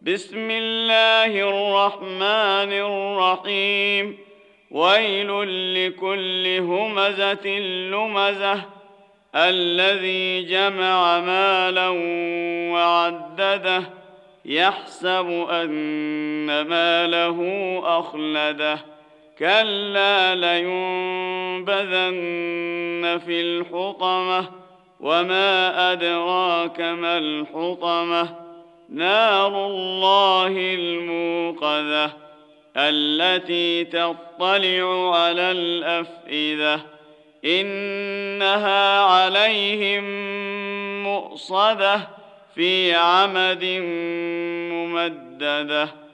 بسم الله الرحمن الرحيم. ويل لكل همزة لمزة الذي جمع مالا وعدده يحسب أن ماله أخلده كلا لينبذن في الحطمة وما أدراك ما الحطمة نار الله الموقدة التي تطلع على الأفئدة إنها عليهم مؤصدة في عمد ممددة.